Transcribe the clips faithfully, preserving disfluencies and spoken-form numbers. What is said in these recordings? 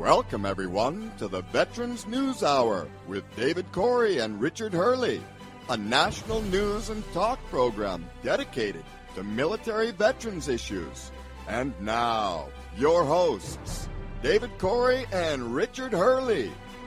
Welcome, everyone, to the Veterans News Hour with David Corey and Richard Hurley, a national news and talk program dedicated to military veterans issues. And now, your hosts, David Corey and Richard Hurley.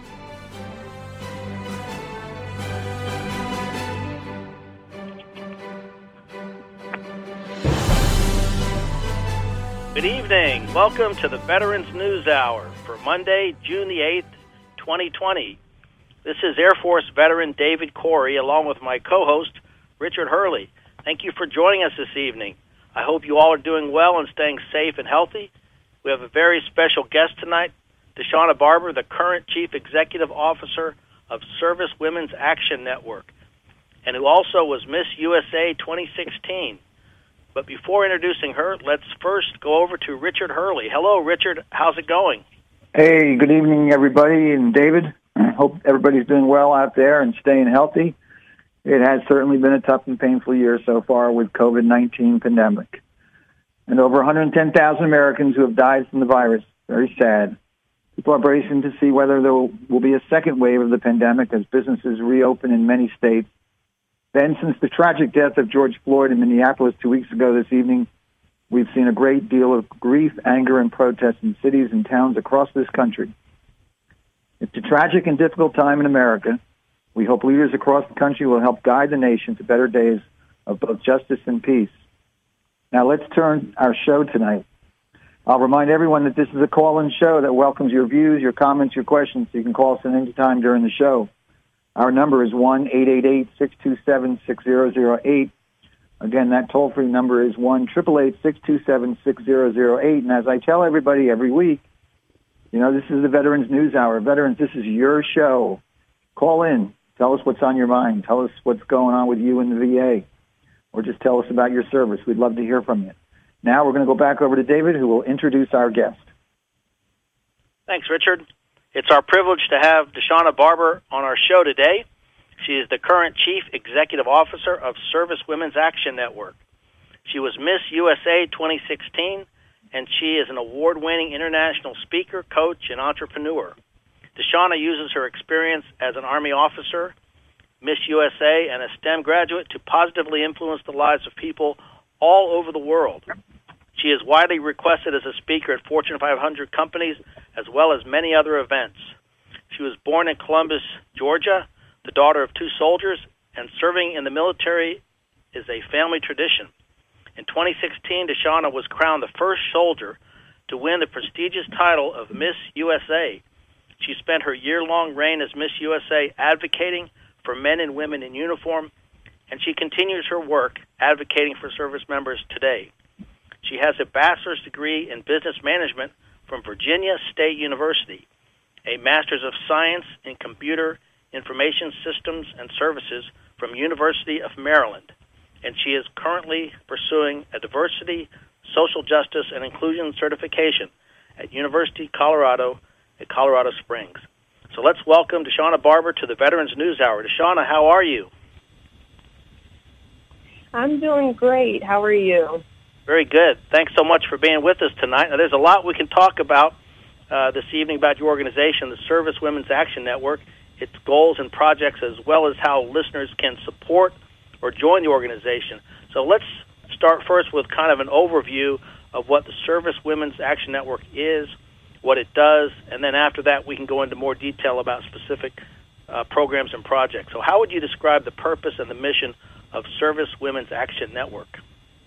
Good evening. Welcome to the Veterans News Hour for Monday, June the eighth, twenty twenty. This is Air Force veteran David Corey, along with my co-host, Richard Hurley. Thank you for joining us this evening. I hope you all are doing well and staying safe and healthy. We have a very special guest tonight, DeShawna Barber, the current Chief Executive Officer of Service Women's Action Network, and who also was Miss U S A twenty sixteen. But before introducing her, let's first go over to Richard Hurley. Hello, Richard. How's it going? Hey, good evening, everybody, and David. I hope everybody's doing well out there and staying healthy. It has certainly been a tough and painful year so far with COVID nineteen pandemic. And over one hundred ten thousand Americans who have died from the virus. Very sad. People are bracing to see whether there will be a second wave of the pandemic as businesses reopen in many states. Then, since the tragic death of George Floyd in Minneapolis two weeks ago this evening, we've seen a great deal of grief, anger, and protest in cities and towns across this country. It's a tragic and difficult time in America. We hope leaders across the country will help guide the nation to better days of both justice and peace. Now, let's turn our show tonight. I'll remind everyone that this is a call-in show that welcomes your views, your comments, your questions. So you can call us at any time during the show. Our number is one eight eight eight, six two seven, six zero zero eight. Again, that toll-free number is one eight eight eight, six two seven, six zero zero eight. And as I tell everybody every week, you know, this is the Veterans News Hour. Veterans, this is your show. Call in. Tell us what's on your mind. Tell us what's going on with you in the V A. Or just tell us about your service. We'd love to hear from you. Now we're going to go back over to David, who will introduce our guest. Thanks, Richard. It's our privilege to have DeShawna Barber on our show today. She is the current Chief Executive Officer of Service Women's Action Network. She was Miss U S A twenty sixteen, and she is an award-winning international speaker, coach, and entrepreneur. DeShawna uses her experience as an Army officer, Miss U S A, and a STEM graduate to positively influence the lives of people all over the world. She is widely requested as a speaker at Fortune five hundred companies, as well as many other events. She was born in Columbus, Georgia, the daughter of two soldiers, and serving in the military is a family tradition. In twenty sixteen, DeShawna was crowned the first soldier to win the prestigious title of Miss U S A. She spent her year-long reign as Miss U S A advocating for men and women in uniform, and she continues her work advocating for service members today. She has a bachelor's degree in business management from Virginia State University, a master's of science in computer information systems and services from University of Maryland, and she is currently pursuing a diversity, social justice, and inclusion certification at University of Colorado at Colorado Springs. So let's welcome DeShawna Barber to the Veterans News Hour. DeShawna, how are you? I'm doing great. How are you? Very good. Thanks so much for being with us tonight. Now, there's a lot we can talk about uh, this evening about your organization, the Service Women's Action Network, its goals and projects, as well as how listeners can support or join the organization. So let's start first with kind of an overview of what the Service Women's Action Network is, what it does, and then after that we can go into more detail about specific uh, programs and projects. So how would you describe the purpose and the mission of Service Women's Action Network?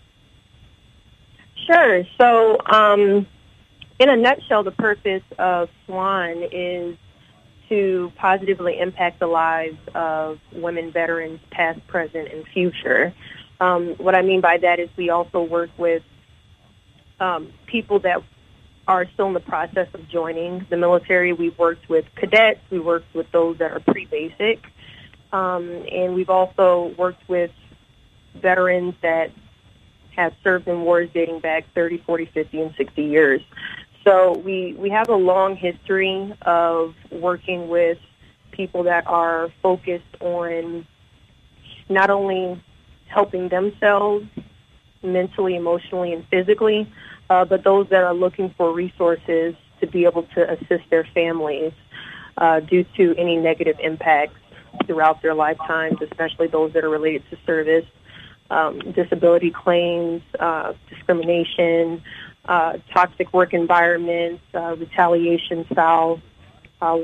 Sure. So, um, in a nutshell, the purpose of SWAN is to positively impact the lives of women veterans, past, present, and future. Um, what I mean by that is we also work with um, people that are still in the process of joining the military. We've worked with cadets. We worked with those that are pre-basic. Um, and we've also worked with veterans that have served in wars dating back thirty, forty, fifty, and sixty years. So we, we have a long history of working with people that are focused on not only helping themselves mentally, emotionally, and physically, uh, but those that are looking for resources to be able to assist their families uh, due to any negative impacts throughout their lifetimes, especially those that are related to service, um, disability claims, uh, discrimination, uh, toxic work environments, uh, retaliation style, uh,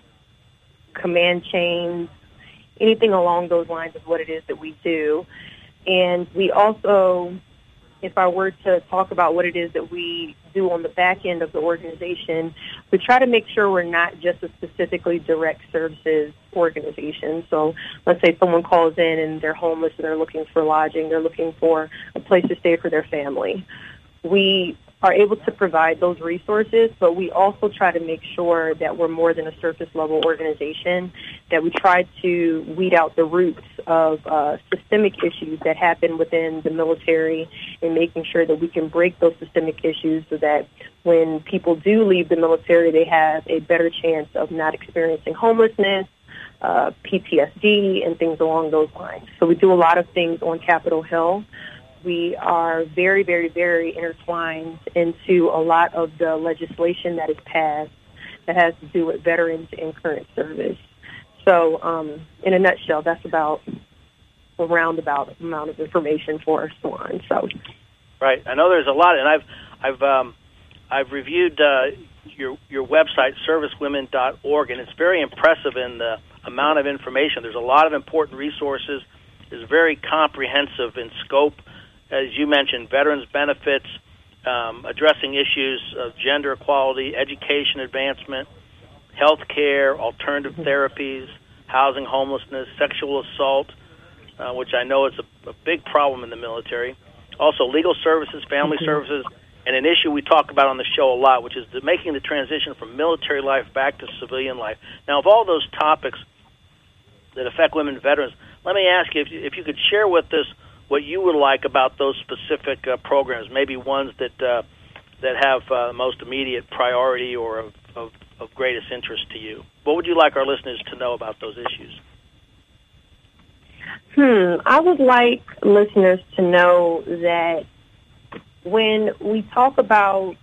command chains, anything along those lines is what it is that we do. And we also, if I were to talk about what it is that we do on the back end of the organization, we try to make sure we're not just a specifically direct services organization. So let's say someone calls in and they're homeless and they're looking for lodging, they're looking for a place to stay for their family. We are able to provide those resources, but we also try to make sure that we're more than a surface-level organization, that we try to weed out the roots of uh, systemic issues that happen within the military and making sure that we can break those systemic issues so that when people do leave the military, they have a better chance of not experiencing homelessness, uh, P T S D, and things along those lines. So we do a lot of things on Capitol Hill. We are very, very, very intertwined into a lot of the legislation that is passed that has to do with veterans in current service. So um, in a nutshell, that's about a roundabout amount of information for Swan. So, right. I know there's a lot, and I've I've um, I've reviewed uh, your your website, service women dot org, and it's very impressive in the amount of information. There's a lot of important resources. It's very comprehensive in scope. As you mentioned, veterans benefits, um, addressing issues of gender equality, education advancement, health care, alternative therapies, housing homelessness, sexual assault, uh, which I know is a, a big problem in the military. Also, legal services, family mm-hmm. services, and an issue we talk about on the show a lot, which is the, making the transition from military life back to civilian life. Now, of all those topics that affect women veterans, let me ask you if, you if you could share with us what you would like about those specific uh, programs, maybe ones that uh, that have uh, most immediate priority or of, of, of greatest interest to you. What would you like our listeners to know about those issues? Hmm, I would like listeners to know that when we talk about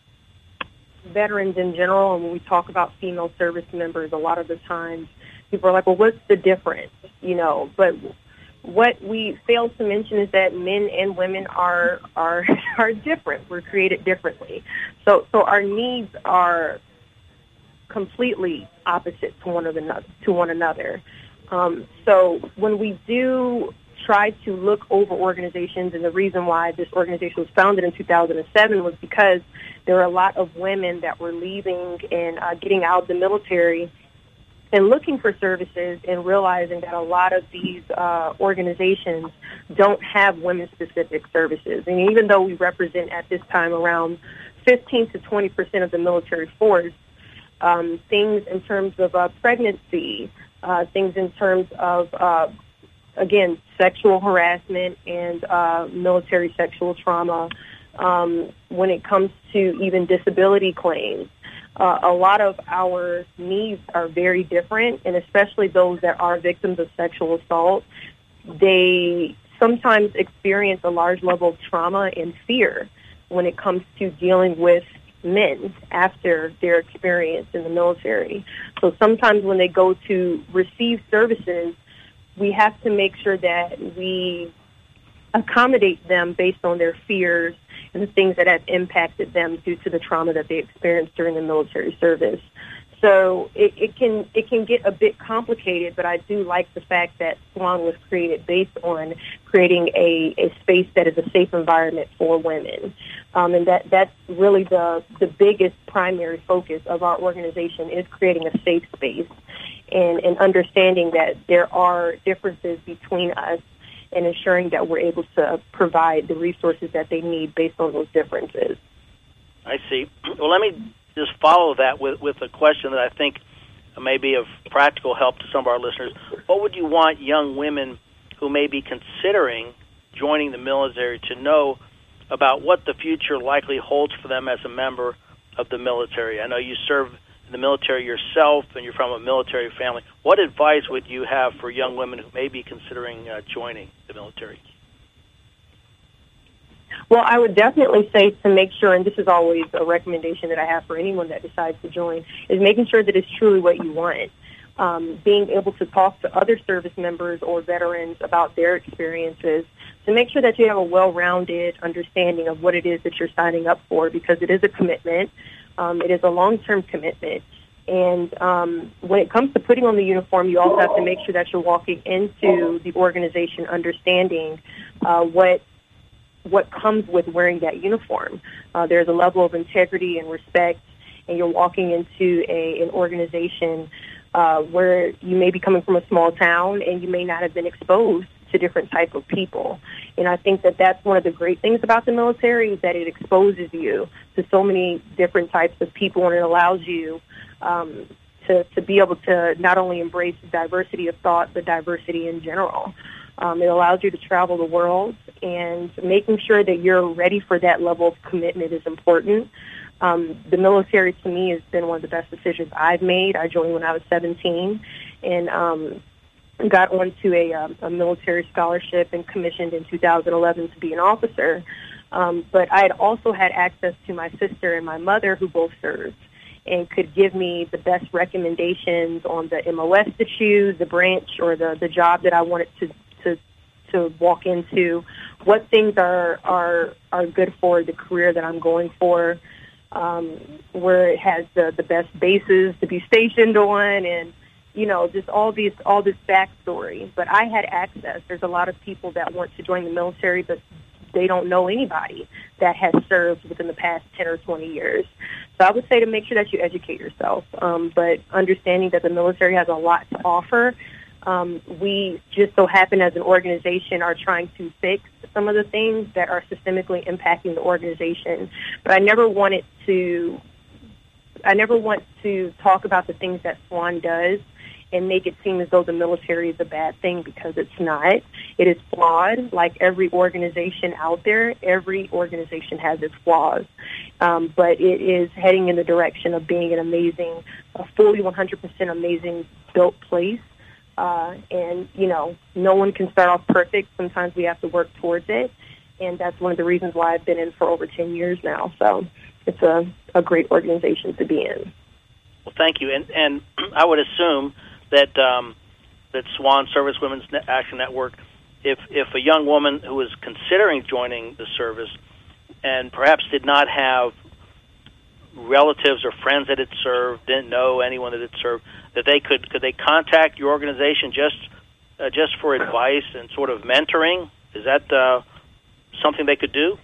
veterans in general and when we talk about female service members, a lot of the times people are like, well, what's the difference? You know, but what we fail to mention is that men and women are are are different. We're created differently. So so our needs are completely opposite to one another. To one another. Um, so when we do try to look over organizations, and the reason why this organization was founded in two thousand seven was because there were a lot of women that were leaving and uh, getting out of the military and looking for services and realizing that a lot of these uh, organizations don't have women-specific services. And even though we represent at this time around fifteen to twenty percent of the military force, um, things in terms of uh, pregnancy, uh, things in terms of, uh, again, sexual harassment and uh, military sexual trauma, um, when it comes to even disability claims, Uh, a lot of our needs are very different, and especially those that are victims of sexual assault, they sometimes experience a large level of trauma and fear when it comes to dealing with men after their experience in the military. So sometimes when they go to receive services, we have to make sure that we accommodate them based on their fears and the things that have impacted them due to the trauma that they experienced during the military service. So it, it can it can get a bit complicated, but I do like the fact that Swan was created based on creating a, a space that is a safe environment for women. Um, and that, that's really the, the biggest primary focus of our organization is creating a safe space and, and understanding that there are differences between us and ensuring that we're able to provide the resources that they need based on those differences. I see. Well, let me just follow that with, with a question that I think may be of practical help to some of our listeners. What would you want young women who may be considering joining the military to know about what the future likely holds for them as a member of the military? I know you serve in the military yourself and you're from a military family. What advice would you have for young women who may be considering uh, joining the military? Well, I would definitely say to make sure, and this is always a recommendation that I have for anyone that decides to join, is making sure that it's truly what you want. Um, being able to talk to other service members or veterans about their experiences to make sure that you have a well-rounded understanding of what it is that you're signing up for, because it is a commitment. Um, it is a long-term commitment. And um, when it comes to putting on the uniform, you also have to make sure that you're walking into the organization understanding uh, what what comes with wearing that uniform. Uh, there's a level of integrity and respect, and you're walking into a, an organization uh, where you may be coming from a small town and you may not have been exposed to different types of people. And I think that that's one of the great things about the military, is that it exposes you to so many different types of people, and it allows you um, to, to be able to not only embrace diversity of thought, but diversity in general. Um, it allows you to travel the world, and making sure that you're ready for that level of commitment is important. Um, the military, to me, has been one of the best decisions I've made. I joined when I was seventeen, and um, got onto a, um, a military scholarship and commissioned in two thousand eleven to be an officer. Um, but I had also had access to my sister and my mother, who both served, and could give me the best recommendations on the M O S to choose, the branch or the, the job that I wanted to, to to walk into, what things are are are good for the career that I'm going for, um, where it has the, the best bases to be stationed on, and you know, just all these all this backstory. But I had access. There's a lot of people that want to join the military, but they don't know anybody that has served within the past ten or twenty years. So I would say to make sure that you educate yourself, um, but understanding that the military has a lot to offer. Um, we just so happen as an organization are trying to fix some of the things that are systemically impacting the organization. But I never wanted to, I never want to talk about the things that SWAN does and make it seem as though the military is a bad thing, because it's not. It is flawed. Like every organization out there, every organization has its flaws. Um, but it is heading in the direction of being an amazing, a fully one hundred percent amazing built place. Uh, and, you know, no one can start off perfect. Sometimes we have to work towards it. And that's one of the reasons why I've been in for over ten years now. So it's a, a great organization to be in. Well, thank you. And, and I would assume that um, that SWAN, Service Women's Action Network, if, if a young woman who is considering joining the service and perhaps did not have relatives or friends that had served, didn't know anyone that had served, that they could could they contact your organization just uh, just for advice and sort of mentoring? Is that uh, something they could do?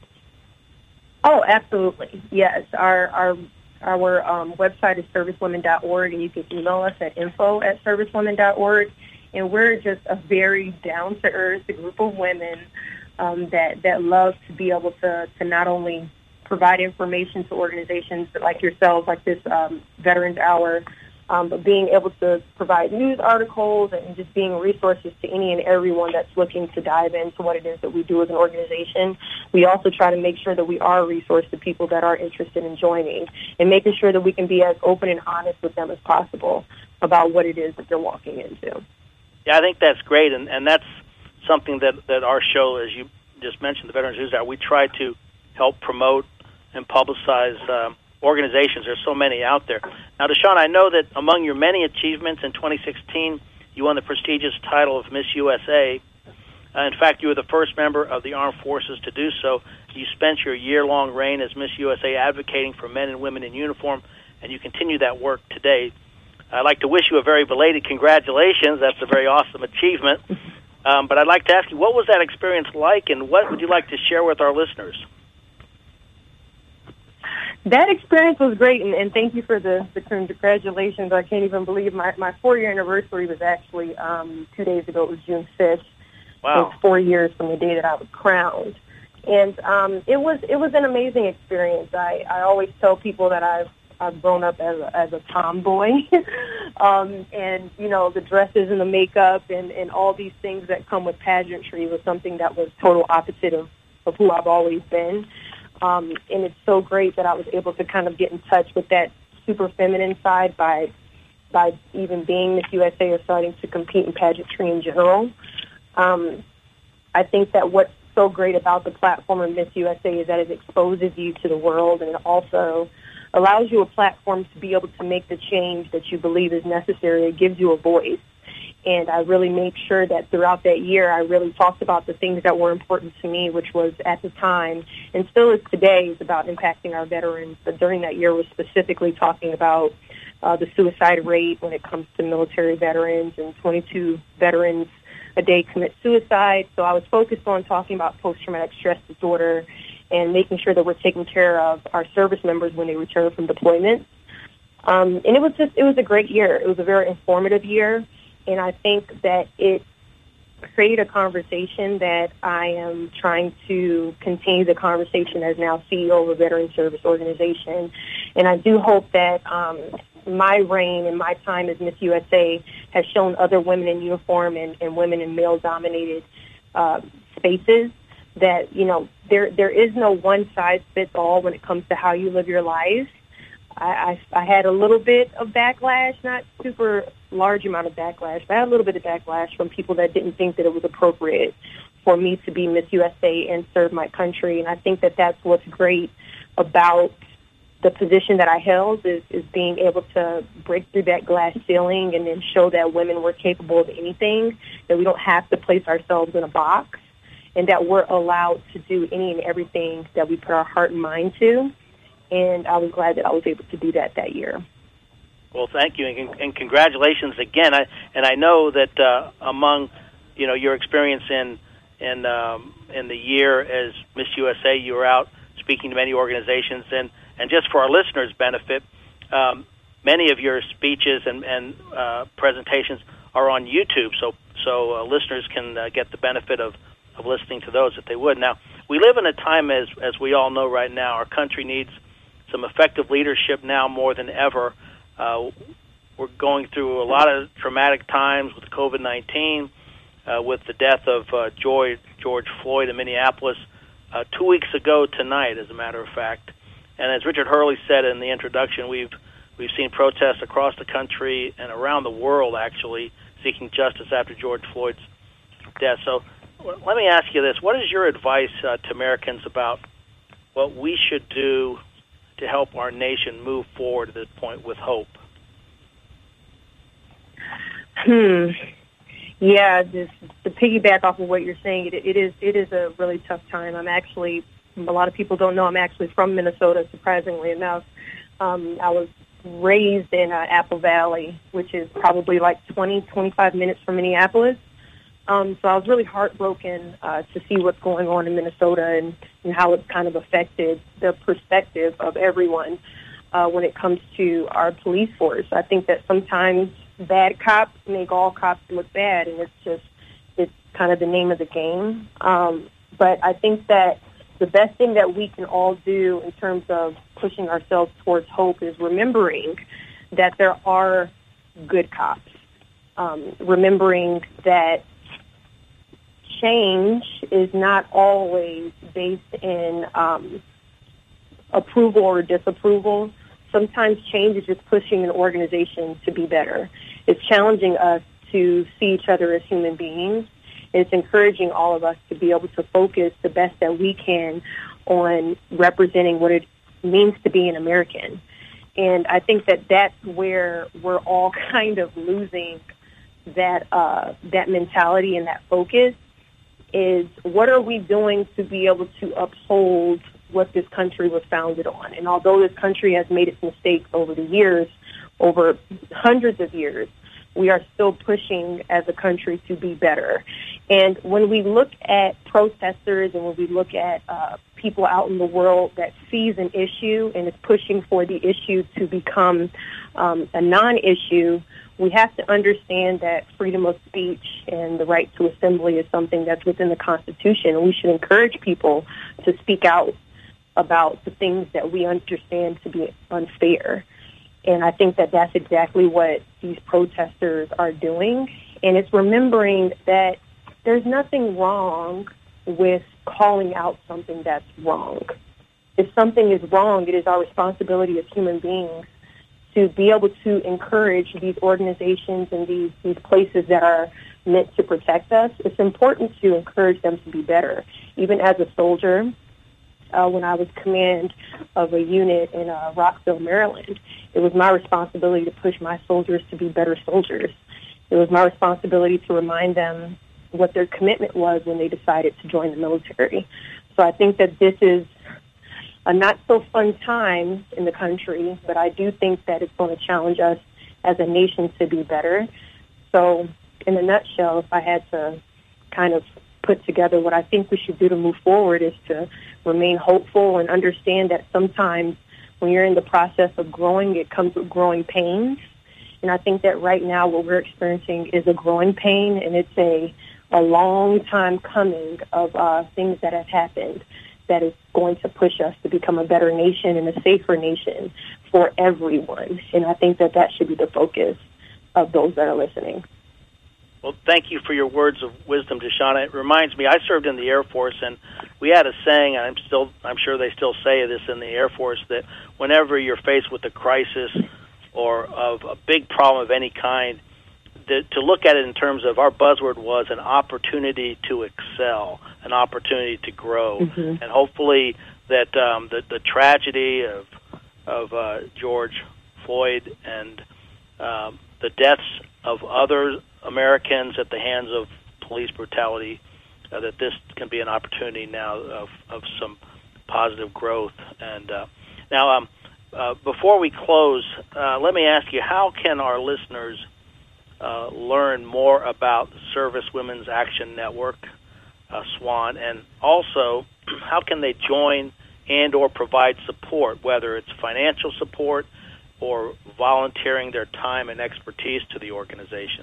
Oh, absolutely. Yes. Our our our um, website is service women dot org, and you can email us at info at service women dot org. And we're just a very down-to-earth group of women um, that that love to be able to to not only provide information to organizations like yourselves, like this um, Veterans Hour, um, but being able to provide news articles and just being resources to any and everyone that's looking to dive into what it is that we do as an organization. We also try to make sure that we are a resource to people that are interested in joining, and making sure that we can be as open and honest with them as possible about what it is that they're walking into. Yeah, I think that's great, and, and that's something that, that our show, as you just mentioned, the Veterans News Hour, we try to help promote and publicize uh, organizations. There's so many out there. Now, Deshawn, I know that among your many achievements in twenty sixteen, you won the prestigious title of Miss U S A. Uh, in fact, you were the first member of the armed forces to do so. You spent your year-long reign as Miss U S A advocating for men and women in uniform, and you continue that work today. I'd like to wish you a very belated congratulations. That's a very awesome achievement. Um, but I'd like to ask you, what was that experience like, and what would you like to share with our listeners? That experience was great, and, and thank you for the, the congratulations. I can't even believe my, my four-year anniversary was actually um, two days ago. It was June fifth. Wow. It was four years from the day that I was crowned. And um, it was it was an amazing experience. I, I always tell people that I've I've grown up as a, as a tomboy, um, and you know the dresses and the makeup and, and all these things that come with pageantry was something that was total opposite of, of who I've always been. Um, and it's so great that I was able to kind of get in touch with that super feminine side by by even being Miss U S A or starting to compete in pageantry in general. Um, I think that what so great about the platform of Miss U S A is that it exposes you to the world, and it also allows you a platform to be able to make the change that you believe is necessary. It gives you a voice. And I really made sure that throughout that year, I really talked about the things that were important to me, which was at the time, and still is today, is about impacting our veterans. But during that year was specifically talking about uh, the suicide rate when it comes to military veterans, and twenty-two veterans a day commit suicide. So I was focused on talking about post-traumatic stress disorder and making sure that we're taking care of our service members when they return from deployments. Um, and it was just, it was a great year. It was a very informative year. And I think that it created a conversation that I am trying to continue the conversation as now C E O of a veteran service organization. And I do hope that um, my reign and my time as Miss U S A has shown other women in uniform and, and women in male-dominated uh, spaces that, you know, there there is no one-size-fits-all when it comes to how you live your life. I, I, I had a little bit of backlash, not super large amount of backlash, but I had a little bit of backlash from people that didn't think that it was appropriate for me to be Miss U S A and serve my country. And I think that that's what's great about the position that I held is, is being able to break through that glass ceiling and then show that women were capable of anything, that we don't have to place ourselves in a box, and that we're allowed to do any and everything that we put our heart and mind to. And I was glad that I was able to do that that year. Well, thank you, and, and congratulations again. I, and I know that uh, among, you know, your experience in in um, in the year as Miss U S A, you were out speaking to many organizations, and, and just for our listeners' benefit, um, many of your speeches and, and uh, presentations are on YouTube, so so uh, listeners can uh, get the benefit of, of listening to those if they would. Now, we live in a time, as as we all know right now, our country needs some effective leadership now more than ever. Uh, we're going through a lot of traumatic times with COVID nineteen, uh, with the death of uh, George, George Floyd in Minneapolis uh, two weeks ago tonight, as a matter of fact. And as Richard Hurley said in the introduction, we've we've seen protests across the country and around the world, actually, seeking justice after George Floyd's death. So let me ask you this. What is your advice uh, to Americans about what we should do to help our nation move forward at this point with hope? Hmm. Yeah, just to piggyback off of what you're saying, it, it is it is a really tough time. I'm actually, a lot of people don't know, I'm actually from Minnesota, surprisingly enough. Um, I was raised in uh, Apple Valley, which is probably like twenty, twenty-five minutes from Minneapolis. Um, so I was really heartbroken uh, to see what's going on in Minnesota and, and how it's kind of affected the perspective of everyone uh, when it comes to our police force. I think that sometimes bad cops make all cops look bad, and it's just, it's kind of the name of the game. Um, but I think that the best thing that we can all do in terms of pushing ourselves towards hope is remembering that there are good cops, um, remembering that change is not always based in um, approval or disapproval. Sometimes change is just pushing an organization to be better. It's challenging us to see each other as human beings. It's encouraging all of us to be able to focus the best that we can on representing what it means to be an American. And I think that that's where we're all kind of losing that uh, that mentality and that focus. Is what are we doing to be able to uphold what this country was founded on? And although this country has made its mistakes over the years, over hundreds of years, we are still pushing as a country to be better. And when we look at protesters and when we look at uh, people out in the world that sees an issue and is pushing for the issue to become um, a non-issue, we have to understand that freedom of speech and the right to assembly is something that's within the Constitution, and we should encourage people to speak out about the things that we understand to be unfair. And I think that that's exactly what these protesters are doing, and it's remembering that there's nothing wrong with calling out something that's wrong. If something is wrong, it is our responsibility as human beings to be able to encourage these organizations and these, these places that are meant to protect us. It's important to encourage them to be better. even as a soldier, uh, when I was command of a unit in uh, Rockville, Maryland, it was my responsibility to push my soldiers to be better soldiers. It was my responsibility to remind them what their commitment was when they decided to join the military. So I think that this is a not-so-fun time in the country, but I do think that it's going to challenge us as a nation to be better. So in a nutshell, if I had to kind of put together what I think we should do to move forward, is to remain hopeful and understand that sometimes when you're in the process of growing, it comes with growing pains. And I think that right now what we're experiencing is a growing pain, and it's a, a long time coming of uh, things that have happened that is going to push us to become a better nation and a safer nation for everyone. And I think that that should be the focus of those that are listening. Well, thank you for your words of wisdom, DeShana. It reminds me, I served in the Air Force, and we had a saying, and I'm still, I'm sure they still say this in the Air Force, that whenever you're faced with a crisis or of a big problem of any kind, that, to look at it in terms of, our buzzword was an opportunity to excel, an opportunity to grow, mm-hmm. and hopefully that um, the, the tragedy of of uh, George Floyd and um, the deaths of other Americans at the hands of police brutality, uh, that this can be an opportunity now of, of some positive growth. And uh, now, um, uh, before we close, uh, let me ask you, how can our listeners uh, learn more about the Service Women's Action Network, uh, SWAN, and also how can they join and or provide support, whether it's financial support or volunteering their time and expertise to the organization?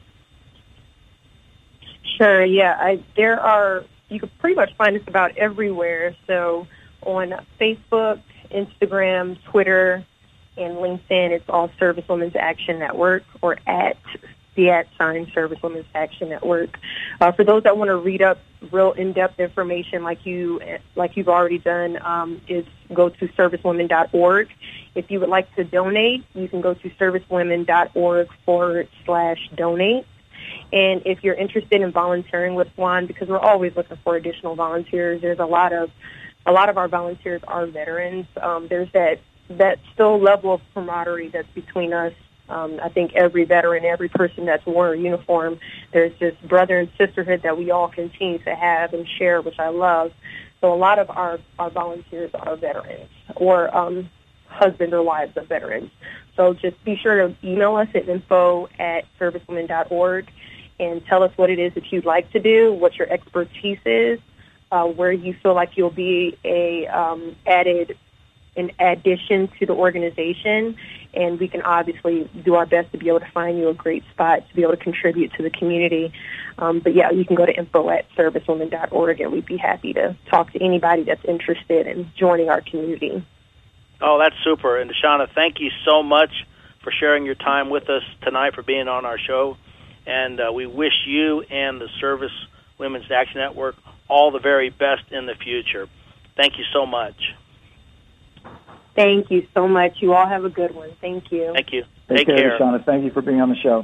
Sure, yeah. I, there are, you can pretty much find us about everywhere. So on Facebook, Instagram, Twitter, and LinkedIn, it's all Service Women's Action Network, or at the at sign Service Women's Action Network. Uh, for those that want to read up real in-depth information like you like you've already done, um, is go to servicewomen dot org. If you would like to donate, you can go to servicewomen.org forward slash donate. And if you're interested in volunteering with SWAN, because we're always looking for additional volunteers, there's a lot of a lot of our volunteers are veterans. Um, there's that that still level of camaraderie that's between us. Um, I think every veteran, every person that's worn a uniform, there's this brother and sisterhood that we all continue to have and share, which I love. So a lot of our, our volunteers are veterans or um, husbands or wives of veterans. So just be sure to email us at info at servicewomen dot org and tell us what it is that you'd like to do, what your expertise is, uh, where you feel like you'll be a um, added an addition to the organization, and we can obviously do our best to be able to find you a great spot to be able to contribute to the community. Um, but, yeah, you can go to info at servicewomen dot org, and we'd be happy to talk to anybody that's interested in joining our community. Oh, that's super. And, DeShana, thank you so much for sharing your time with us tonight, for being on our show. And uh, we wish you and the Service Women's Action Network all the very best in the future. Thank you so much. Thank you so much. You all have a good one. Thank you. Thank you. Take, Take care, care. DeShana. Thank you for being on the show.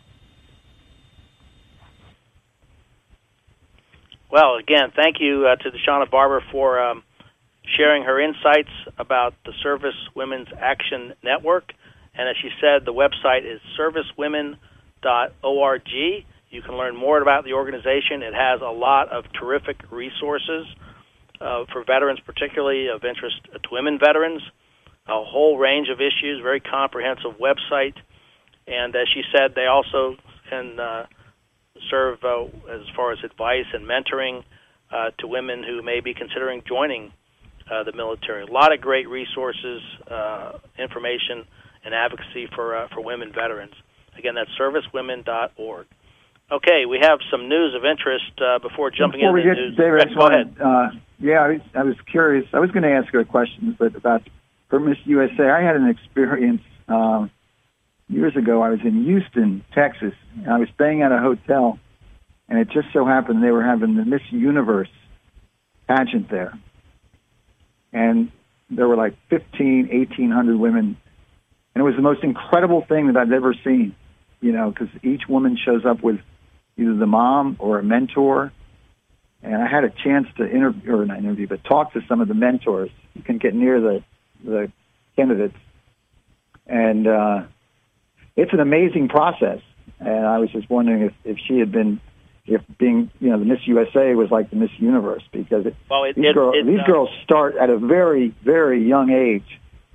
Well, again, thank you uh, to DeShana Barber for um, sharing her insights about the Service Women's Action Network. And as she said, the website is servicewomen dot org. You can learn more about the organization. It has a lot of terrific resources uh, for veterans, particularly of interest to women veterans, a whole range of issues, very comprehensive website. And as she said, they also can uh, serve uh, as far as advice and mentoring uh, to women who may be considering joining uh, the military. A lot of great resources, uh, information, and advocacy for uh, for women veterans. Again, that's servicewomen dot org. Okay, we have some news of interest uh, before jumping before into we the get, news. David, I just Go wanted, ahead. Uh, yeah, I was, I was curious. I was going to ask you a question, but about for Miss U S A, I had an experience um, years ago. I was in Houston, Texas, and I was staying at a hotel, and it just so happened they were having the Miss Universe pageant there. And there were like fifteen, eighteen hundred women. And it was the most incredible thing that I've ever seen, you know, because each woman shows up with either the mom or a mentor. and I had a chance to interview, or not interview, but talk to some of the mentors. You can get near the the candidates, and uh, it's an amazing process. And I was just wondering if, if she had been, if being, you know, the Miss U S A was like the Miss Universe, because it, well, it, these, it, girl, it, these uh, girls start at a very, very young age,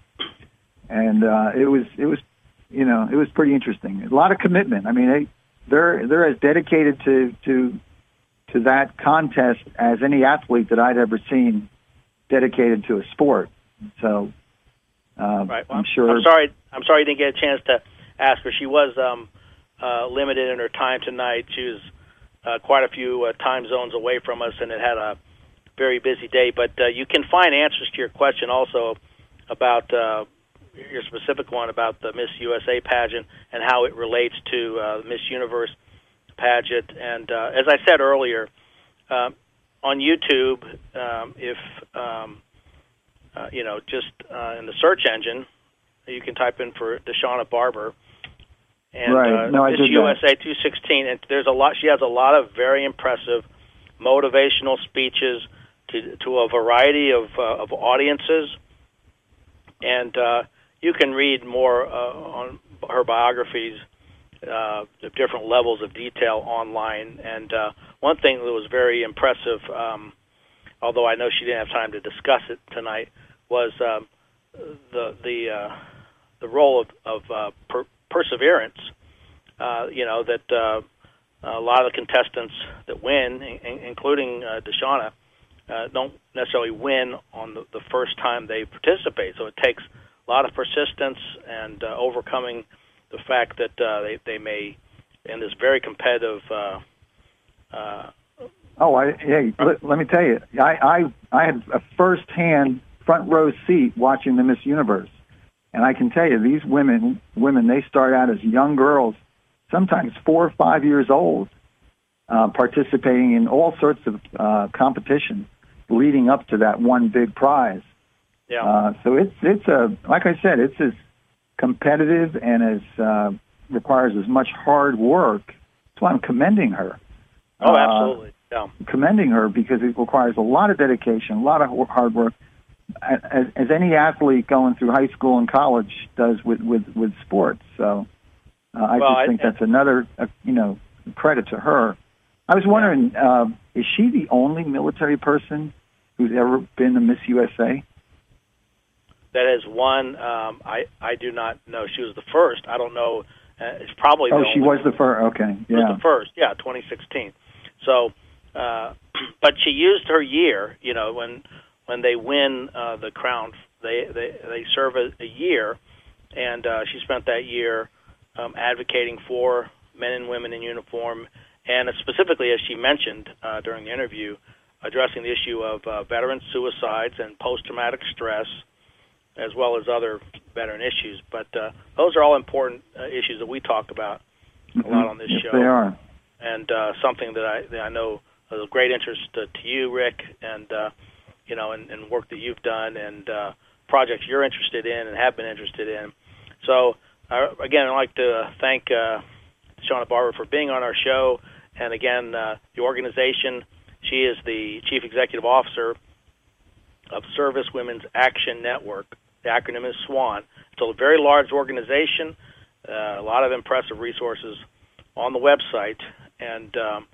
and uh, it was it was, you know, it was pretty interesting. A lot of commitment. I mean, they they're they're as dedicated to to to that contest as any athlete that I'd ever seen dedicated to a sport. So, uh, right. Well, I'm sure. I'm sorry. I'm sorry you didn't get a chance to ask her. She was um, uh, limited in her time tonight. She was uh, quite a few uh, time zones away from us, and it had a very busy day. But uh, you can find answers to your question also about uh, your specific one about the Miss U S A pageant and how it relates to uh, Miss Universe pageant. And uh, as I said earlier, uh, on YouTube, um, if um, uh, you know, just uh, in the search engine, you can type in for DeShana Barber, and right. uh, no, I Miss did U S A that. two sixteen. And there's a lot. She has a lot of very impressive motivational speeches to to a variety of uh, of audiences, and uh, you can read more uh, on her biographies, uh, the different levels of detail online. And uh, one thing that was very impressive, um, although I know she didn't have time to discuss it tonight, was um, the the uh, the role of, of uh, per- perseverance. Uh, you know, that uh, a lot of the contestants that win, in- including uh, DeShana, uh, don't necessarily win on the, the first time they participate. So it takes a lot of persistence and uh, overcoming the fact that uh, they, they may, in this very competitive uh, uh, Oh, I, hey, let, let me tell you, I, I, I had a first-hand front row seat watching the Miss Universe, and I can tell you, these women, women, they start out as young girls, sometimes four or five years old, uh, participating in all sorts of uh, competitions leading up to that one big prize. Yeah. Uh, so it's it's a like I said, it's as competitive and as uh, requires as much hard work. That's why I'm commending her. Oh, Uh, absolutely. Yeah. commending her because it requires a lot of dedication, a lot of hard work, as, as any athlete going through high school and college does with, with, with sports. So uh, I Well, just I- think that's another, uh, you know, credit to her. I was wondering, uh, is she the only military person who's ever been a Miss U S A? That is one. Um, I I do not know. She was the first. I don't know. Uh, it's probably the Oh, only she was the first. Okay, She was yeah. the first. Yeah, twenty sixteen. So, uh, but she used her year. You know, when when they win uh, the crown, they they they serve a, a year, and uh, she spent that year um, advocating for men and women in uniform, and specifically, as she mentioned uh, during the interview, addressing the issue of uh, veteran suicides and post-traumatic stress, as well as other veteran issues. But uh, those are all important uh, issues that we talk about a lot on this yes, show. they are. And uh, something that I that I know is of great interest to, to you, Rick, and uh, you know, and, and work that you've done, and uh, projects you're interested in and have been interested in. So, uh, again, I'd like to thank uh, Shauna Barber for being on our show, and again, uh, the organization. She is the Chief Executive Officer of Service Women's Action Network. The acronym is SWAN. It's a very large organization, uh, a lot of impressive resources on the website, and um,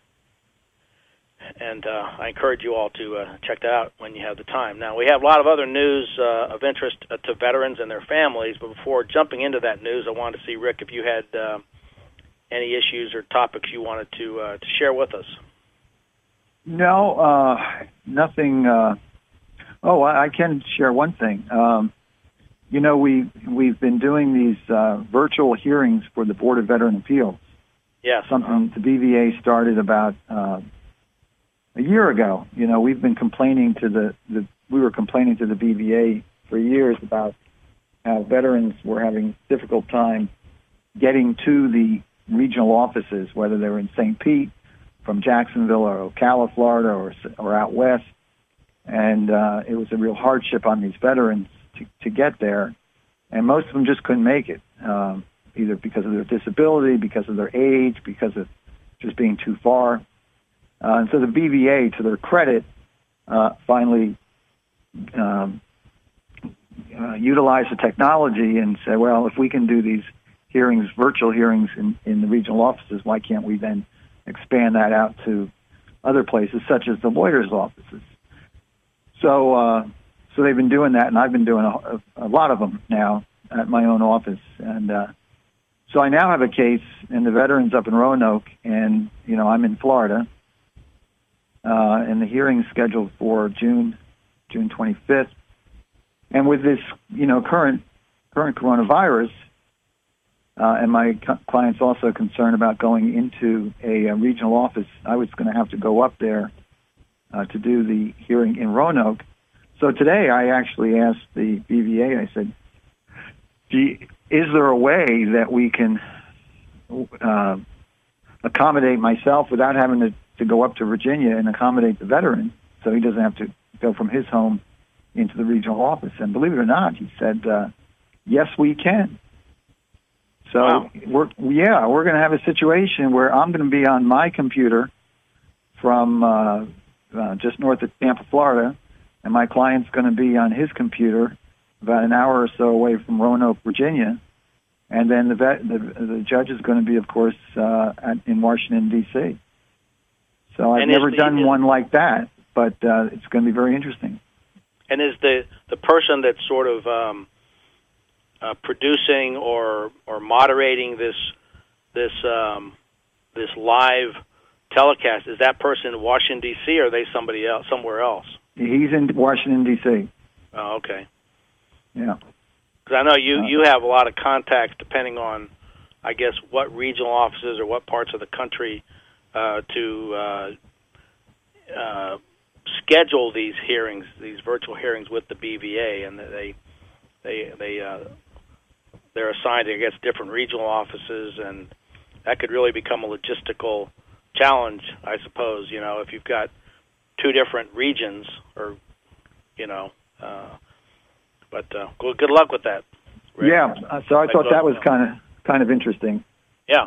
and uh, I encourage you all to uh, check that out when you have the time. Now, we have a lot of other news uh, of interest uh, to veterans and their families, but before jumping into that news, I wanted to see, Rick, if you had uh, any issues or topics you wanted to uh, to share with us. No, uh, nothing. Uh, oh, I, I can share one thing. Um, you know, we we've been doing these uh, virtual hearings for the Board of Veteran Appeals. Yes. Something the B V A started about uh, a year ago. You know, we've been complaining to the, the we were complaining to the B V A for years about how veterans were having difficult time getting to the regional offices, whether they were in Saint Pete, from Jacksonville or Ocala, Florida, or or out west, and uh, it was a real hardship on these veterans to, to get there, and most of them just couldn't make it, um, either because of their disability, because of their age, because of just being too far. Uh, and so the B V A, to their credit, uh, finally um, uh, utilized the technology and said, well, if we can do these hearings, virtual hearings in, in the regional offices, why can't we then expand that out to other places, such as the lawyers' offices? So uh, so they've been doing that, and I've been doing a, a lot of them now at my own office. And uh, so I now have a case in the veterans up in Roanoke, and, you know, I'm in Florida, uh, and the hearing's scheduled for June June twenty-fifth. And with this, you know, current current coronavirus, uh, and my co- client's also concerned about going into a, a regional office, I was going to have to go up there uh, to do the hearing in Roanoke. So today I actually asked the B V A, I said, Do you, is there a way that we can uh, accommodate myself without having to, to go up to Virginia and accommodate the veteran so he doesn't have to go from his home into the regional office? And believe it or not, he said, uh, yes, we can. So, wow. we're, yeah, we're going to have a situation where I'm going to be on my computer from uh, uh, just north of Tampa, Florida, and my client's going to be on his computer about an hour or so away from Roanoke, Virginia. And then the vet, the, the judge is going to be, of course, uh, at, in Washington, D C So I've and never the, done is, one like that, but uh, it's going to be very interesting. And is the, the person that's sort of um, uh, producing or or moderating this this um, this live telecast, is that person in Washington, D C, or are they somebody else, somewhere else? He's in Washington, D C Oh, okay. Yeah. Because I know you, Uh, you have a lot of contacts depending on, I guess, what regional offices or what parts of the country uh, to uh, uh, schedule these hearings, these virtual hearings with the B V A, and they they they uh, they're assigned to, I guess, different regional offices, and that could really become a logistical challenge, I suppose. You know, if you've got two different regions, or you know. Uh, But uh, good, good luck with that. Rick. Yeah, uh, so I thought that was kind of kind of interesting. Yeah.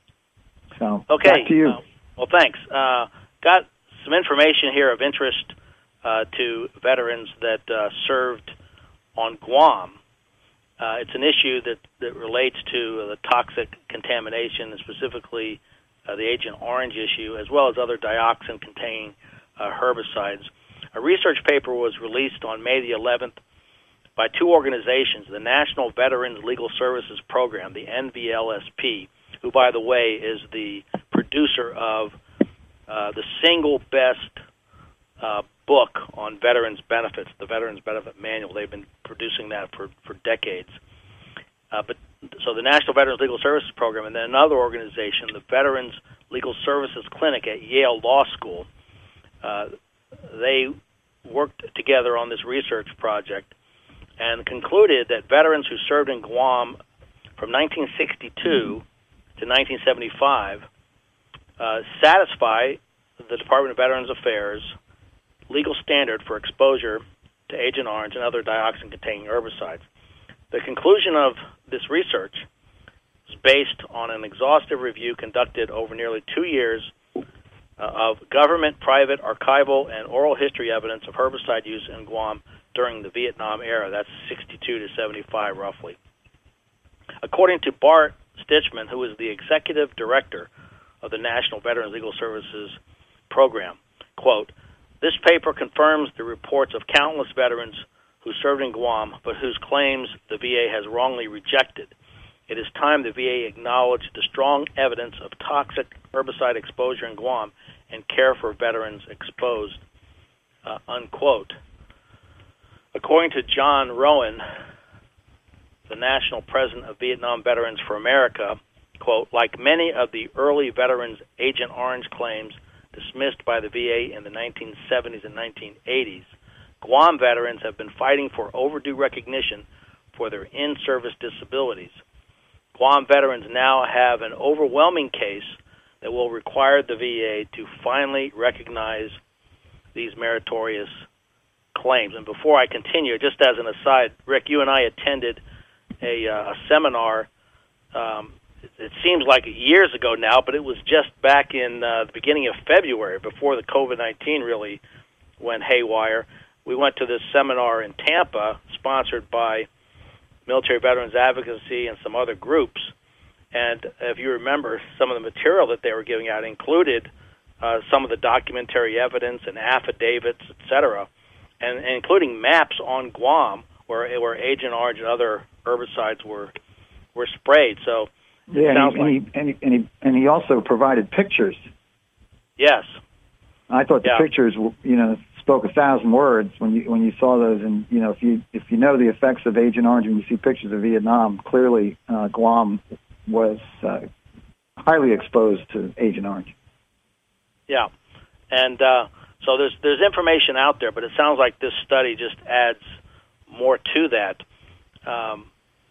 So okay. Back to you. Uh, well, thanks. Uh, got some information here of interest uh, to veterans that uh, served on Guam. Uh, it's an issue that, that relates to the toxic contamination, and specifically uh, the Agent Orange issue, as well as other dioxin-containing uh, herbicides. A research paper was released on May the eleventh by two organizations, the National Veterans Legal Services Program, the N V L S P, who, by the way, is the producer of uh, the single best uh, book on veterans benefits, the Veterans Benefit Manual. They've been producing that for, for decades. Uh, but so the National Veterans Legal Services Program, and then another organization, the Veterans Legal Services Clinic at Yale Law School, uh, they worked together on this research project and concluded that veterans who served in Guam from nineteen sixty-two to nineteen seventy-five uh, satisfy the Department of Veterans Affairs legal standard for exposure to Agent Orange and other dioxin-containing herbicides. The conclusion of this research is based on an exhaustive review conducted over nearly two years uh, of government, private, archival, and oral history evidence of herbicide use in Guam during the Vietnam era. That's sixty-two to seventy-five, roughly. According to Bart Stitchman, who is the executive director of the National Veterans Legal Services Program, quote, "This paper confirms the reports of countless veterans who served in Guam, but whose claims the V A has wrongly rejected. It is time the V A acknowledge the strong evidence of toxic herbicide exposure in Guam and care for veterans exposed," uh, unquote. According to John Rowan, the national president of Vietnam Veterans for America, quote, "Like many of the early veterans' Agent Orange claims dismissed by the V A in the nineteen seventies and nineteen eighties, Guam veterans have been fighting for overdue recognition for their in-service disabilities. Guam veterans now have an overwhelming case that will require the V A to finally recognize these meritorious claims." And before I continue, just as an aside, Rick, you and I attended a, uh, a seminar um, it seems like years ago now, but it was just back in uh, the beginning of February, before the COVID nineteen really went haywire. We went to this seminar in Tampa, sponsored by Military Veterans Advocacy and some other groups. And if you remember, some of the material that they were giving out included uh, some of the documentary evidence and affidavits, et cetera, and, and including maps on Guam where where Agent Orange and other herbicides were were sprayed. So yeah, it sounds and, he, like, and, he, and, he, and he also provided pictures. Yes. I thought the yeah. pictures, you know, spoke a thousand words when you when you saw those. And you know, if you if you know the effects of Agent Orange when you see pictures of Vietnam, clearly uh, Guam was uh, highly exposed to Agent Orange. Yeah, and uh, so there's there's information out there, but it sounds like this study just adds more to that. Um,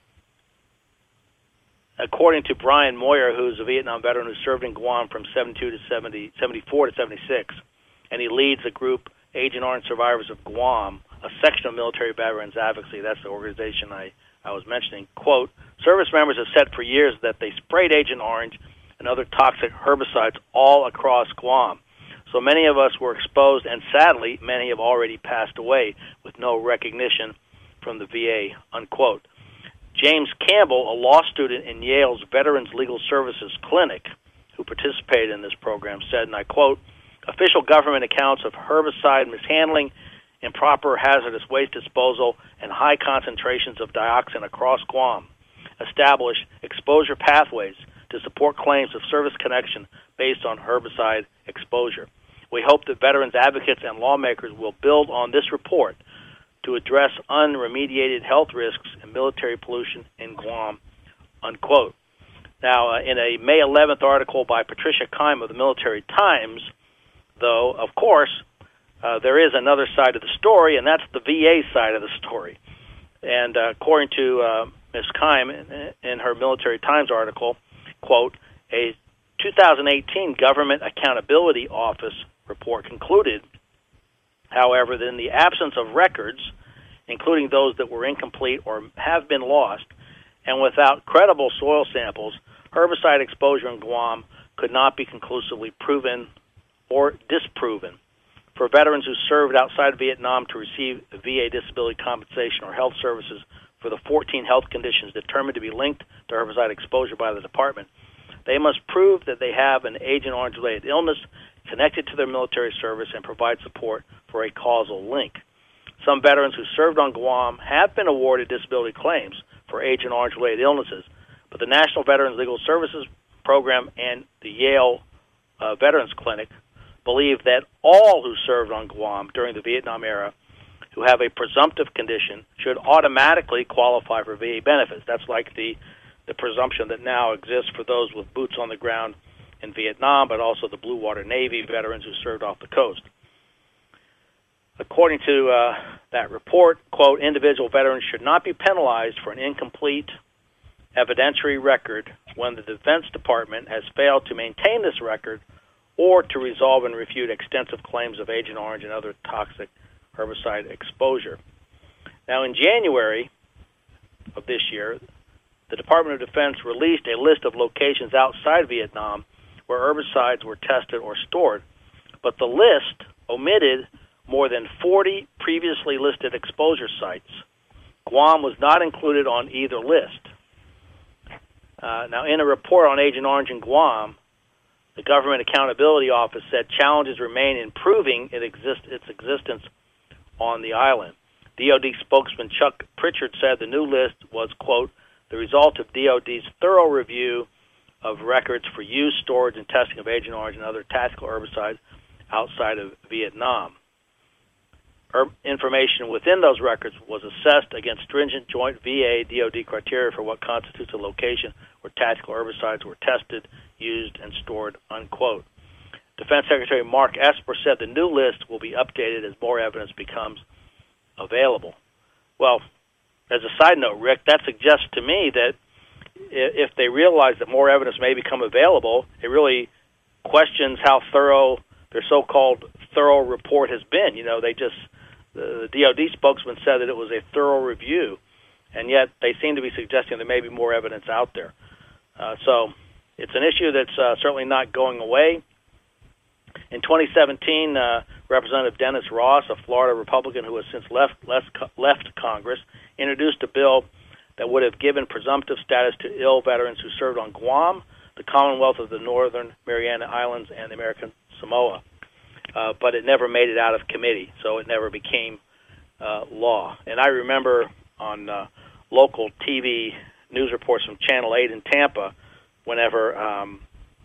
according to Brian Moyer, who's a Vietnam veteran who served in Guam from seventy-two to seventy, seventy-four to seventy-six, and he leads the group Agent Orange Survivors of Guam, a section of Military Veterans Advocacy. That's the organization I, I was mentioning. Quote, service members have said for years that they sprayed Agent Orange and other toxic herbicides all across Guam. So many of us were exposed, and sadly, many have already passed away with no recognition from the V A, unquote. James Campbell, a law student in Yale's Veterans Legal Services Clinic, who participated in this program, said, and I quote, official government accounts of herbicide mishandling, improper hazardous waste disposal, and high concentrations of dioxin across Guam establish exposure pathways to support claims of service connection based on herbicide exposure. We hope that veterans advocates and lawmakers will build on this report to address unremediated health risks and military pollution in Guam, unquote. Now, uh, in a May eleventh article by Patricia Keim of the Military Times, though, of course, uh, there is another side of the story, and that's the V A side of the story. And uh, according to uh, Miz Keim in, in her Military Times article, quote, a two thousand eighteen Government Accountability Office report concluded, however, that in the absence of records, including those that were incomplete or have been lost, and without credible soil samples, herbicide exposure in Guam could not be conclusively proven or disproven. For veterans who served outside Vietnam to receive V A disability compensation or health services for the fourteen health conditions determined to be linked to herbicide exposure by the department, they must prove that they have an Agent Orange-related illness connected to their military service and provide support for a causal link. Some veterans who served on Guam have been awarded disability claims for Agent Orange-related illnesses, but the National Veterans Legal Services Program and the Yale uh, Veterans Clinic believe that all who served on Guam during the Vietnam era who have a presumptive condition should automatically qualify for V A benefits. That's like the, the presumption that now exists for those with boots on the ground in Vietnam, but also the Blue Water Navy veterans who served off the coast. According to uh, that report, quote, individual veterans should not be penalized for an incomplete evidentiary record when the Defense Department has failed to maintain this record or to resolve and refute extensive claims of Agent Orange and other toxic herbicide exposure. Now, in January of this year, the Department of Defense released a list of locations outside Vietnam where herbicides were tested or stored, but the list omitted more than forty previously listed exposure sites. Guam was not included on either list. Uh, now, in a report on Agent Orange in Guam, the Government Accountability Office said challenges remain in proving it exist, its existence on the island. D O D spokesman Chuck Pritchard said the new list was, quote, the result of D O D's thorough review of records for use, storage, and testing of Agent Orange and other tactical herbicides outside of Vietnam. Herb information within those records was assessed against stringent joint V A-D O D criteria for what constitutes a location where tactical herbicides were tested, used, and stored, unquote. Defense Secretary Mark Esper said the new list will be updated as more evidence becomes available. Well, as a side note, Rick, that suggests to me that if they realize that more evidence may become available, it really questions how thorough their so-called thorough report has been. You know, they just, the D O D spokesman said that it was a thorough review, and yet they seem to be suggesting there may be more evidence out there. Uh, so it's an issue that's uh, certainly not going away. In twenty seventeen, uh, Representative Dennis Ross, a Florida Republican who has since left, left left Congress, introduced a bill that would have given presumptive status to ill veterans who served on Guam, the Commonwealth of the Northern Mariana Islands, and the American Samoa. Uh, but it never made it out of committee, so it never became uh, law. And I remember on uh, local T V news reports from Channel eight in Tampa, whenever um,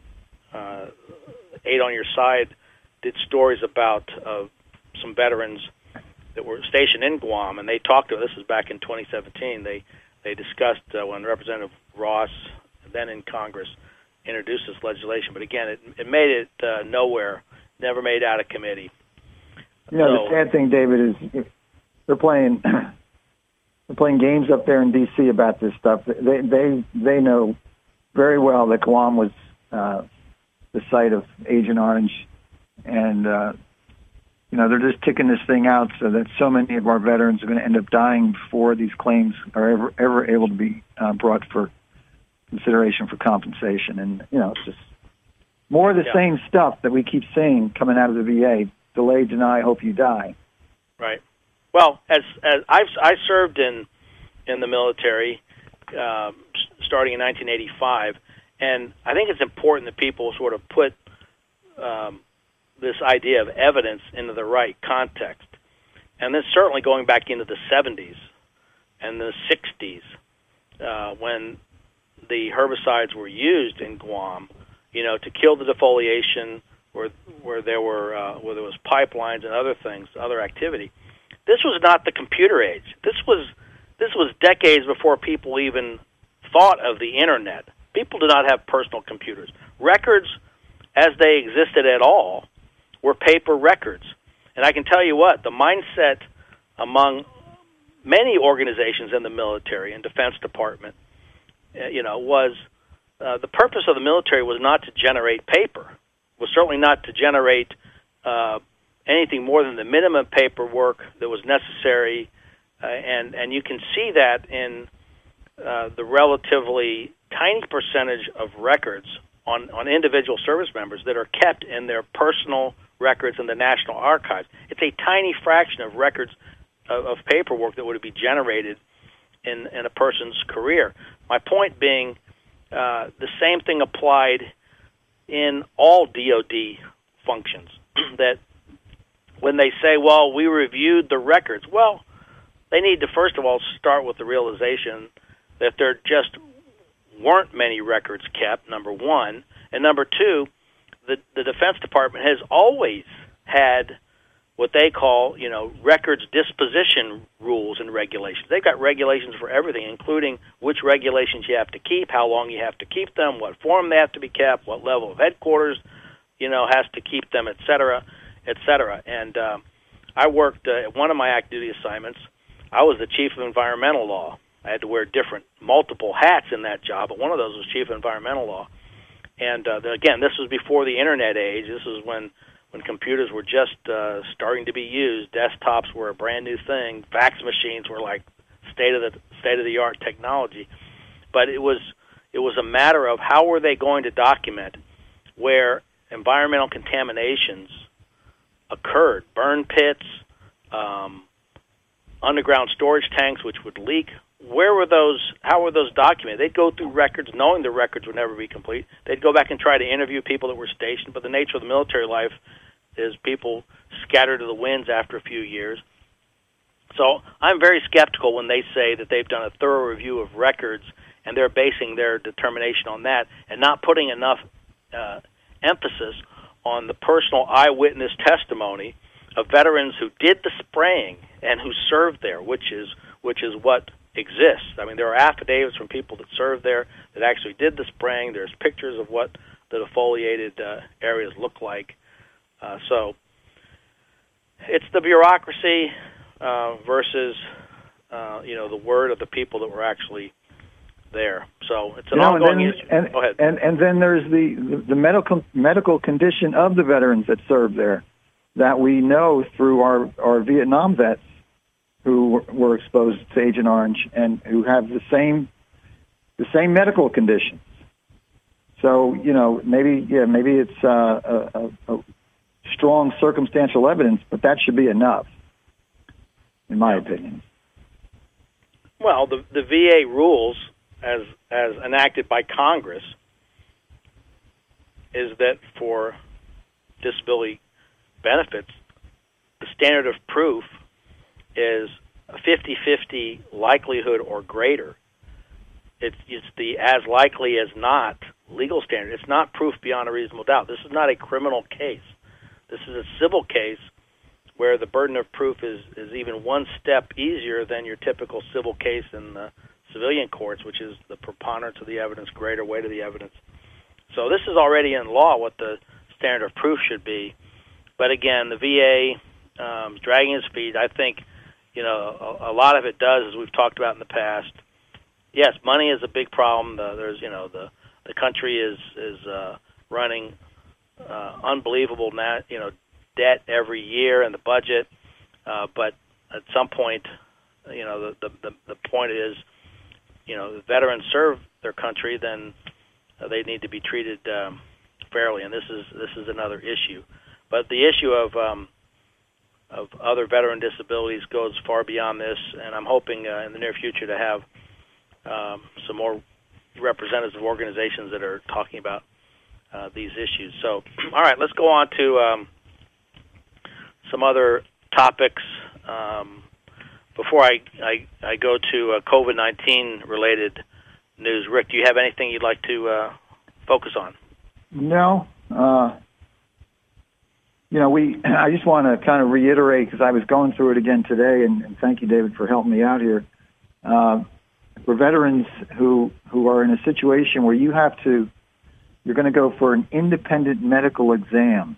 uh, Eight on Your Side did stories about uh, some veterans that were stationed in Guam, and they talked to, this is back in twenty seventeen, they, they discussed uh, when Representative Ross, then in Congress, introduced this legislation. But again, it, it made it uh, nowhere, never made out of committee. You know, so, the sad thing, David, is they're playing they're playing games up there in D C about this stuff. They they they know very well that Guam was uh, the site of Agent Orange, and uh, you know, they're just ticking this thing out so that so many of our veterans are going to end up dying before these claims are ever ever able to be uh, brought for consideration for compensation. And you know, it's just more of the yeah. same stuff that we keep seeing coming out of the V A: delay, deny, hope you die. Right. Well, as as I've I served in in the military uh, starting in nineteen eighty-five, and I think it's important that people sort of put um, this idea of evidence into the right context. And this certainly going back into the seventies and the sixties, uh, when the herbicides were used in Guam, you know, to kill the defoliation, where where there were uh, where there was pipelines and other things, other activity. This was not the computer age. This was this was decades before people even thought of the internet. People did not have personal computers. Records, as they existed at all, were paper records. And I can tell you what, the mindset among many organizations in the military and Defense Department, uh, you know, was uh, the purpose of the military was not to generate paper, was certainly not to generate uh, anything more than the minimum paperwork that was necessary, uh, and and you can see that in uh, the relatively tiny percentage of records on, on individual service members that are kept in their personal records in the National Archives. It's a tiny fraction of records of, of paperwork that would be generated in, in a person's career. My point being, uh, the same thing applied in all D O D functions, that when they say, well, we reviewed the records, well, they need to first of all start with the realization that there just weren't many records kept, number one, and number two, the, the Defense Department has always had what they call, you know, records disposition rules and regulations. They've got regulations for everything, including which regulations you have to keep, how long you have to keep them, what form they have to be kept, what level of headquarters, you know, has to keep them, et cetera, et cetera. And uh, I worked uh, at one of my active duty assignments. I was the chief of environmental law. I had to wear different, multiple hats in that job, but one of those was chief of environmental law. And uh, again, this was before the internet age. This was when, when computers were just uh, starting to be used. Desktops were a brand new thing. Fax machines were like state of the state of the art technology. But it was it was a matter of how were they going to document where environmental contaminations occurred, burn pits, um, underground storage tanks which would leak. Where were those, how were those documented? They'd go through records knowing the records would never be complete. They'd go back and try to interview people that were stationed, but the nature of the military life is people scatter to the winds after a few years. So I'm very skeptical when they say that they've done a thorough review of records and they're basing their determination on that and not putting enough uh, emphasis on the personal eyewitness testimony of veterans who did the spraying and who served there, which is which is what exists. I mean, there are affidavits from people that served there that actually did the spraying. There's pictures of what the defoliated uh, areas look like. Uh, so it's the bureaucracy uh, versus, uh, you know, the word of the people that were actually there. So it's an you know, ongoing and then, issue. And, Go ahead. And, and then there's the, the, the medical medical condition of the veterans that served there that we know through our, our Vietnam vets who were exposed to Agent Orange and who have the same the same medical conditions. So, you know, maybe, yeah, maybe it's uh, a, a, a strong circumstantial evidence, but that should be enough, in my opinion. Well, the the V A rules, as as enacted by Congress, is that for disability benefits, the standard of proof is a fifty-fifty likelihood or greater. It's, it's the as likely as not legal standard. It's not proof beyond a reasonable doubt. This is not a criminal case. This is a civil case where the burden of proof is, is even one step easier than your typical civil case in the civilian courts, which is the preponderance of the evidence, greater weight of the evidence. So this is already in law what the standard of proof should be. But again, the V A um, dragging its feet, I think, you know, a, a lot of it does, as we've talked about in the past. Yes, money is a big problem. The, there's, you know, the the country is is uh, running uh, unbelievable, nat, you know, debt every year in the budget. Uh, but at some point, you know, the, the the point is, you know, if veterans serve their country, then uh, they need to be treated um, fairly, and this is this is another issue. But the issue of um, of other veteran disabilities goes far beyond this, and I'm hoping uh, in the near future to have um, some more representatives of organizations that are talking about uh, these issues. So, all right, let's go on to um, some other topics. Um, before I, I, I go to uh, COVID nineteen related news, Rick, do you have anything you'd like to uh, focus on? No. Uh, you know, we. I just want to kind of reiterate, because I was going through it again today, and, and thank you, David, for helping me out here. Uh, for veterans who, who are in a situation where you have to, you're going to go for an independent medical exam,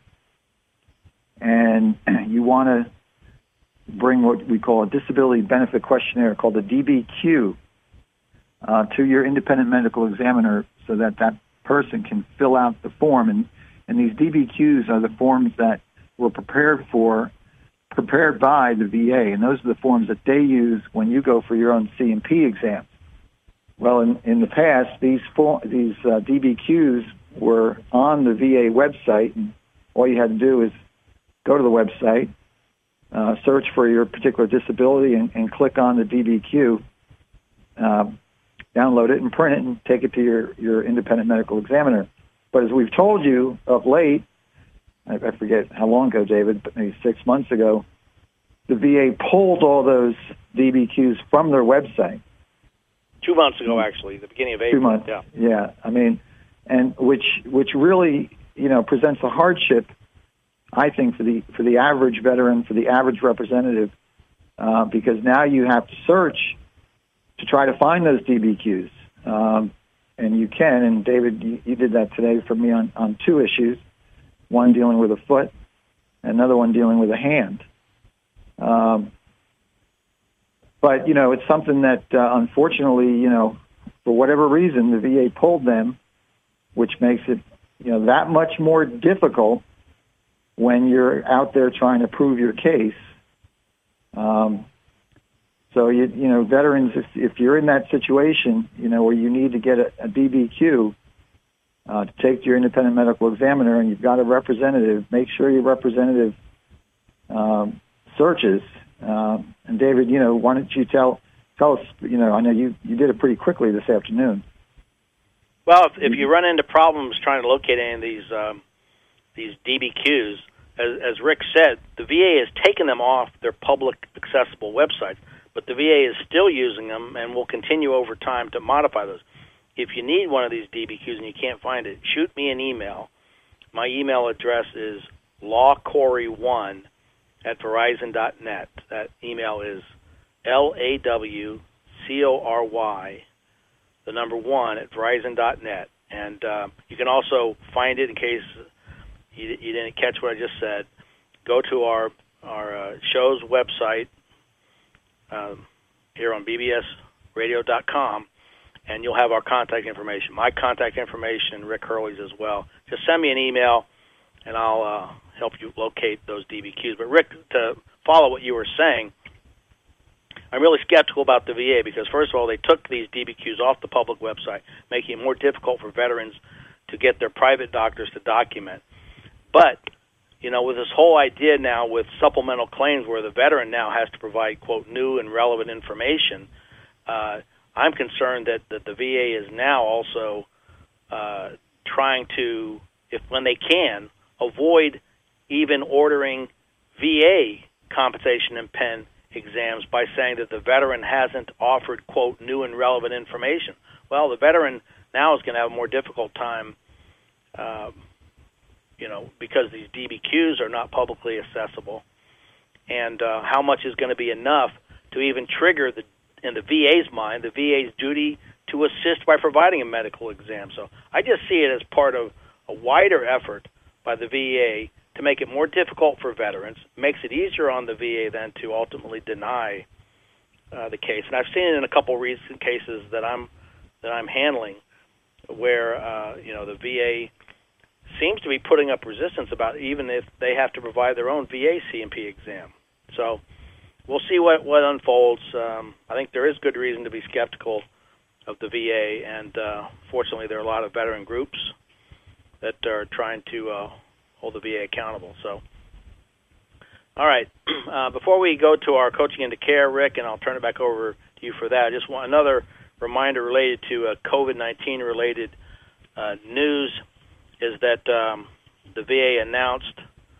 and you want to bring what we call a disability benefit questionnaire called the D B Q uh, to your independent medical examiner so that that person can fill out the form. And, and these D B Qs are the forms that were prepared for, prepared by the V A, and those are the forms that they use when you go for your own C M P exam. Well, in, in the past, these for, these uh, D B Qs were on the V A website, and all you had to do is go to the website, uh, search for your particular disability, and, and click on the D B Q, uh, download it and print it and take it to your, your independent medical examiner. But as we've told you of late, I, I forget how long ago, David, but maybe six months ago, the V A pulled all those D B Qs from their website. Two months ago, actually, the beginning of April. Two months, yeah. Yeah, I mean, and which which really, you know, presents a hardship, I think, for the for the average veteran, for the average representative, uh, because now you have to search to try to find those D B Qs, um, and you can. And David, you, you did that today for me on, on two issues: one dealing with a foot, and another one dealing with a hand. Um, but you know, it's something that uh, unfortunately, you know, for whatever reason, the V A pulled them, which makes it, you know, that much more difficult when you're out there trying to prove your case. Um, so, you, you know, veterans, if, if you're in that situation, you know, where you need to get a, a D B Q uh, to take to your independent medical examiner, and you've got a representative, make sure your representative um, searches. Um, and David, you know, why don't you tell tell us, you know, I know you, you did it pretty quickly this afternoon. Well, if, if you run into problems trying to locate any of these um, these D B Qs, as, as Rick said, the V A has taken them off their public accessible websites, but the V A is still using them and will continue over time to modify those. If you need one of these D B Qs and you can't find it, shoot me an email. My email address is lawcory one at verizon dot net. That email is L A W C O R Y, the number one, at verizon dot net. And uh, you can also find it in case you, you didn't catch what I just said. Go to our, our uh, show's website uh, here on B B S radio dot com, and you'll have our contact information. My contact information, Rick Hurley's as well. Just send me an email, and I'll uh, help you locate those D B Qs. But, Rick, to follow what you were saying, I'm really skeptical about the V A because, first of all, they took these D B Qs off the public website, making it more difficult for veterans to get their private doctors to document. But, you know, with this whole idea now with supplemental claims where the veteran now has to provide, quote, new and relevant information, uh, I'm concerned that, that the V A is now also uh, trying to, if when they can, avoid even ordering V A compensation and pen exams by saying that the veteran hasn't offered, quote, new and relevant information. Well, the veteran now is going to have a more difficult time, um, you know, because these D B Qs are not publicly accessible, and uh, how much is going to be enough to even trigger, the, in the V A's mind, the V A's duty to assist by providing a medical exam. So I just see it as part of a wider effort by the V A to make it more difficult for veterans, makes it easier on the V A then to ultimately deny uh, the case. And I've seen it in a couple recent cases that I'm that I'm handling, where uh, you know the V A seems to be putting up resistance about even if they have to provide their own V A C M P exam. So we'll see what what unfolds. Um, I think there is good reason to be skeptical of the V A, and uh, fortunately, there are a lot of veteran groups that are trying to uh, hold the V A accountable. So, all right. Uh, before we go to our coaching into care, Rick, and I'll turn it back over to you for that, I just want another reminder related to uh, COVID nineteen related uh, news is that um, the V A announced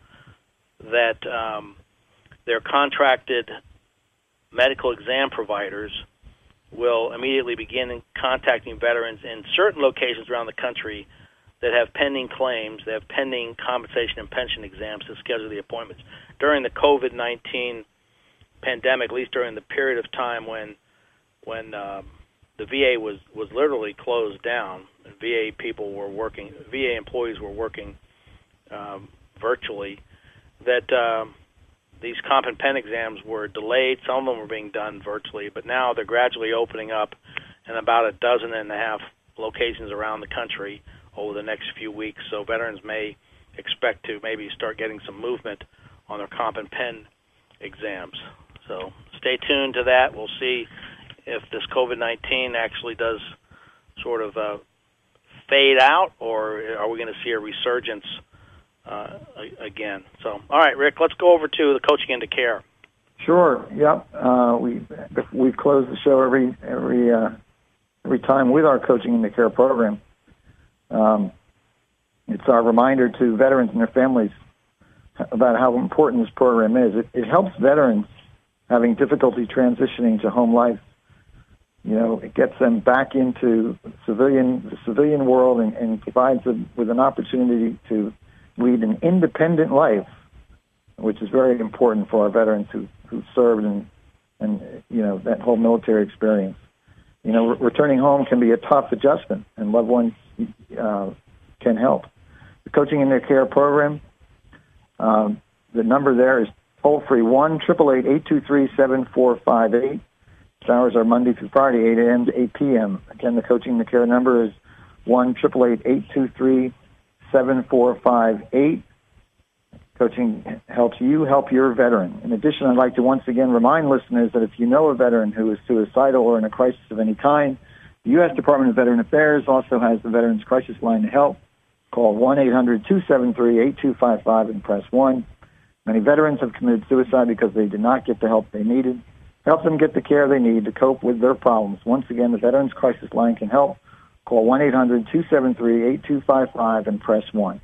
that um, their contracted medical exam providers will immediately begin contacting veterans in certain locations around the country that have pending claims, that have pending compensation and pension exams to schedule the appointments. During the COVID nineteen pandemic, at least during the period of time when when um, the V A was, was literally closed down, and V A people were working, V A employees were working um, virtually, that um, these comp and pen exams were delayed. Some of them were being done virtually, but now they're gradually opening up in about a dozen and a half locations around the country over the next few weeks. So veterans may expect to maybe start getting some movement on their comp and pen exams. So stay tuned to that. We'll see if this COVID nineteen actually does sort of uh, fade out, or are we going to see a resurgence uh, again? So, all right, Rick, let's go over to the coaching into care. Sure. Yep. Uh, we we've closed the show every every uh, every time with our coaching into care program. Um, it's our reminder to veterans and their families about how important this program is. It, it helps veterans having difficulty transitioning to home life. You know, it gets them back into civilian the civilian world and, and provides them with an opportunity to lead an independent life, which is very important for our veterans who, who served and, and, you know, that whole military experience. You know, re- returning home can be a tough adjustment, and loved ones uh, can help. The Coaching in Their Care program, um, the number there is toll-free, one eight eight eight, eight two three, seven four five eight. Its hours are Monday through Friday, eight a.m. to eight p.m. Again, the Coaching in the Care number is one eight eight eight, eight two three, seven four five eight. Coaching helps you help your veteran. In addition, I'd like to once again remind listeners that if you know a veteran who is suicidal or in a crisis of any kind, the U S Department of Veteran Affairs also has the Veterans Crisis Line to help. Call one eight hundred, two seven three, eight two five five and press one. Many veterans have committed suicide because they did not get the help they needed. Help them get the care they need to cope with their problems. Once again, the Veterans Crisis Line can help. Call one eight hundred, two seven three, eight two five five and press one.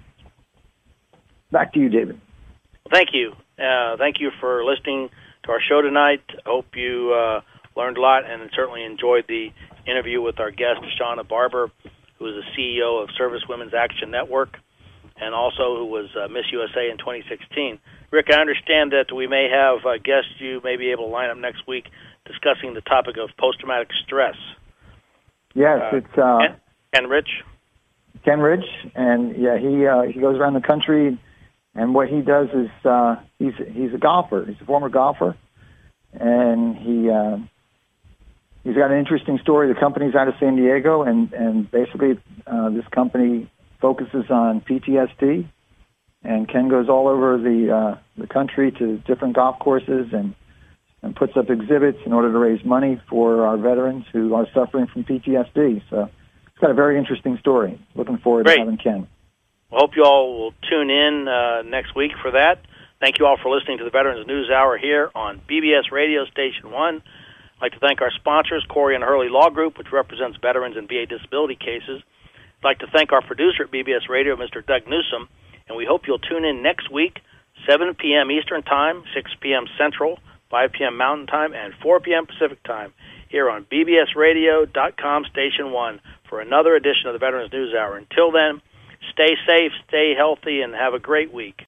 Back to you, David. Thank you. Uh, thank you for listening to our show tonight. I hope you uh, learned a lot and certainly enjoyed the interview with our guest, Shauna Barber, who is the C E O of Service Women's Action Network, and also who was uh, Miss U S A in twenty sixteen. Rick, I understand that we may have a guest you may be able to line up next week discussing the topic of post-traumatic stress. Yes, uh, it's uh, Ken, Ken Rich. Ken Rich, and yeah, he uh, he goes around the country, and what he does is uh, he's he's a golfer. He's a former golfer, and he uh, he's got an interesting story. The company's out of San Diego, and and basically uh, this company focuses on P T S D. And Ken goes all over the uh, the country to different golf courses and and puts up exhibits in order to raise money for our veterans who are suffering from P T S D. So It's got a very interesting story. Looking forward Great. to having Ken. I hope you all will tune in uh, next week for that. Thank you all for listening to the Veterans News Hour here on B B S Radio Station one. I'd like to thank our sponsors, Corey and Hurley Law Group, which represents veterans in V A disability cases. I'd like to thank our producer at B B S Radio, Mister Doug Newsom, and we hope you'll tune in next week, seven p.m. Eastern Time, six p.m. Central, five p.m. Mountain Time, and four p.m. Pacific Time here on B B S radio dot com Station one for another edition of the Veterans News Hour. Until then, stay safe, stay healthy, and have a great week.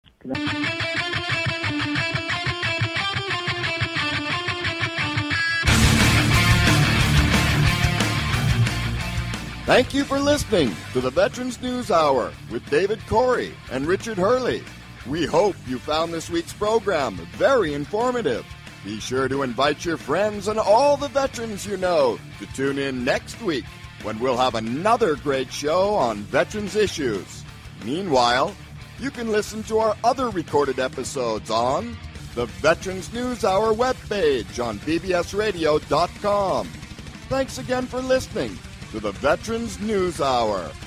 Thank you for listening to the Veterans News Hour with David Corey and Richard Hurley. We hope you found this week's program very informative. Be sure to invite your friends and all the veterans you know to tune in next week when we'll have another great show on veterans issues. Meanwhile, you can listen to our other recorded episodes on the Veterans News Hour webpage on B B S radio dot com. Thanks again for listening to the Veterans News Hour.